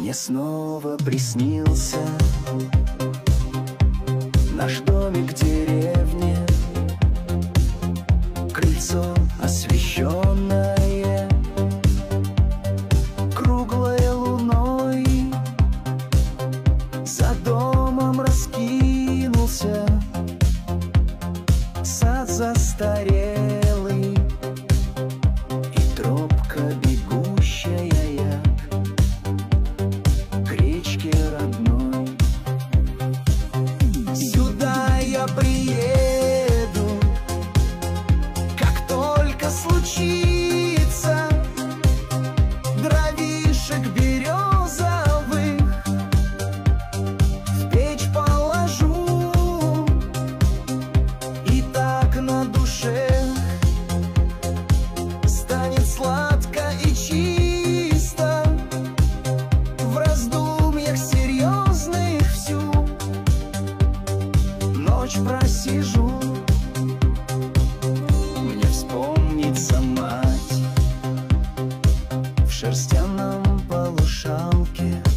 Мне снова приснился наш домик в деревне, крыльцо освещенное круглой луной. За домом раскинулся сад застарелый и тропка, бегущая к речке родной. Сюда я приеду, как только случится, дровишек березовых в печь положу, и так на душе станет сладко и чисто. В раздумьях серьезных всю ночь просижу. Мне вспомнится мать в шерстяном полушалке,